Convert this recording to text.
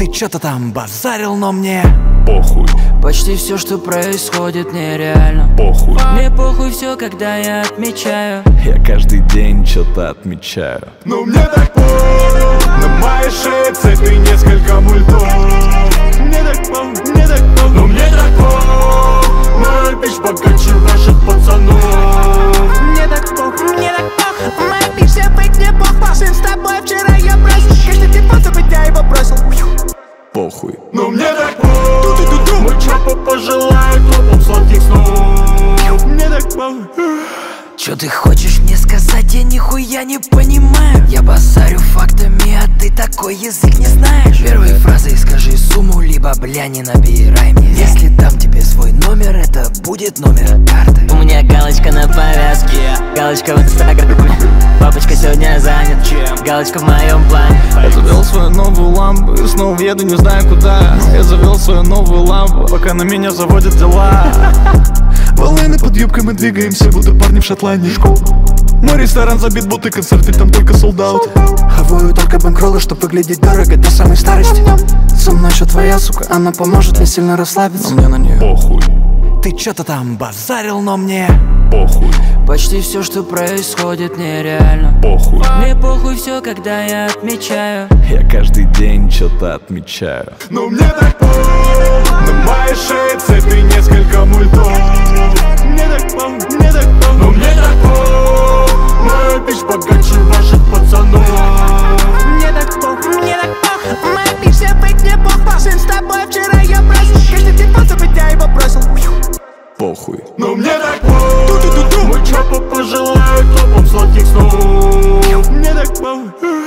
Ты чё-то там базарил, но мне похуй. Почти все, что происходит, нереально. Похуй. Мне похуй все, когда я отмечаю. Я каждый день что-то отмечаю. Но мне так похуй. На моей шее цепи несколько мультов. Мне так похуй, мне так похуй. Но мне так похуй. Моя бич богаче ваших пацанов. Мне так похуй, мне так похуй. Моя бич вся быть мне похуй. Сын с тобой вчера я бросил. Каждый телефон, чтобы я его бросил. Похуй. Но мне так похуй. Мой чапа пожелает клубом сладких снов. Мне так похуй. Чё ты хочешь мне сказать, я нихуя не понимаю. Я базарю фактами, а ты такой язык не знаешь. Первые фразы скажи сумму, либо бля не набирай мне. Если дам тебе свой номер, это будет номер карты. У меня галочка на повязке, галочка в инстаграме. Папочка сегодня занят, чем? Галочка в моем плане. Я завел свою новую лампу и снова еду не знаю куда. Я завел свою новую лампу, пока на меня заводят дела. Волны под юбкой, мы двигаемся, будто парни в Шотландии. Мой ресторан забит, будто концерты, там только солдаты. Хаваю только бэнкроллы, чтоб выглядеть дорого до самой старости. Со мной еще твоя сука, она поможет мне сильно расслабиться. Но мне на нее Похуй. Ты чё-то там базарил, но мне Похуй. Почти все, что происходит, нереально. Похуй. Мне похуй все, когда я отмечаю. Я каждый день что-то отмечаю. Но мне так похуй. На моей шее цепи несколько мультов. Мне так похуй, мне так похуй. Но мне так похуй. Моя бич богаче ваших пацанов. Мне так похуй, мне так похуй. Моя бич вся быть мне похуй. Сын с тобой вчера я бросил. Каждый телефон, чтобы я его бросил. Похуй. Но мне так похуй. Мой чапа пожелает клубом сладких снов. Мне так похуй.